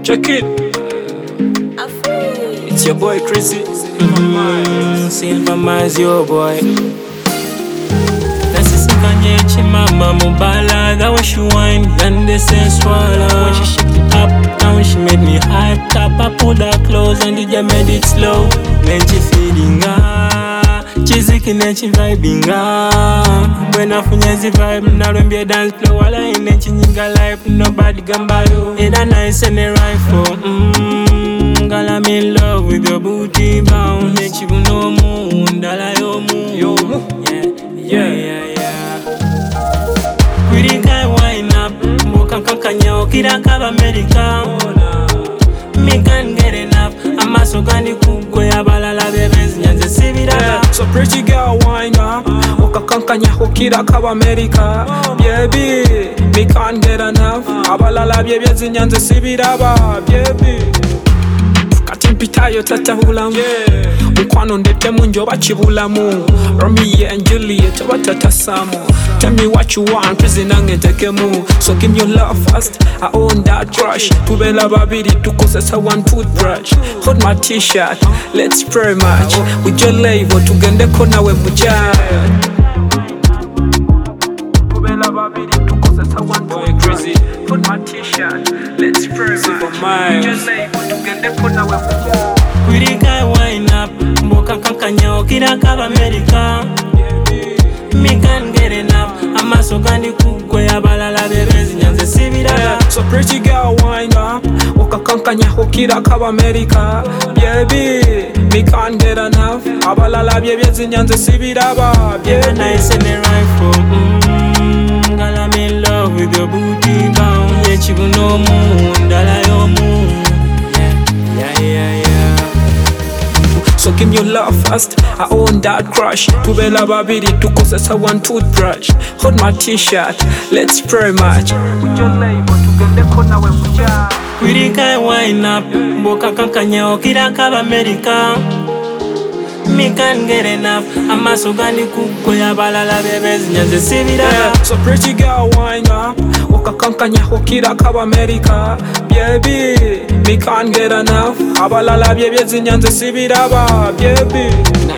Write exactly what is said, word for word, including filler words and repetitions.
Check it. It's your boy Chrissy. Mm, Silver Mines, your boy. Nasisinkanye chimama mubala. That when she wine, then they say swallow. When she shake it up, now when she made me hype top. I pulled her close and D J made it slow. Then she feeling ah, chiziki nechi vibing ah. When I funya zi vibe, narambia dance flow. Wala inechi nyinga life, nobody gambalo. In a nice and a rifle. Mmm, girl I'm in love with your booty bounce. Nechi buno mu, ndala yo mu. Yo mu, yeah, yeah, yeah, yeah. Pretty guy wine up, mboka kankanya okira kaba America. Me can't get enough. I'm a so gani kugwe abalala bebens nyanze sibira. So pretty girl wine up, okakankanya okira kaba America. Baby, me can't get enough. Abalala bebens nyanze sibira ba, baby. Katimpitayo tatahulamu, mukwano ndete munjo bachibulamu. Romeo and Juliet batatasamu. Tell me what you want, prison nange tekemu. So give me your love first, I own that crush. Tubela babidi tukozesa one toothbrush. Hold my t-shirt, let's pray much. With your label tugende kona we mujaya. Tubela babidi tukozesa one toothbrush. Hold my t-shirt, let's pray much. With your label tugende kona we mujaya. Pretty guy wine up, mboka kankanya okira kaba America. Me can't get enough. I'm a so gani kugwe abalala bebens nyanze sibira. So pretty girl wine up, okakankanya okira kaba America. Baby, me can't get enough. Abalala bebens nyanze sibira ba, Yeah, baby. nice and a rifle. Mmm, girl I'm in love with your booty bounce. Yeah, chibuno mu, ndala yo mu. Yeah, yeah, yeah, yeah. So give me your love first, I own that crush. Tubela babidi tukozesa one toothbrush. Hold my t-shirt, let's pray much. With your label tugende kona we mujaya. Pretty guy wine up, mboka kankanya okira kaba America. Me can't get enough. I'm a so gani kugwe abalala bebens nyanze sibira. So pretty girl wine up, okakankanya okira kaba America. Baby, me can't get enough. Abalala bebens nyanze sibira ba, baby.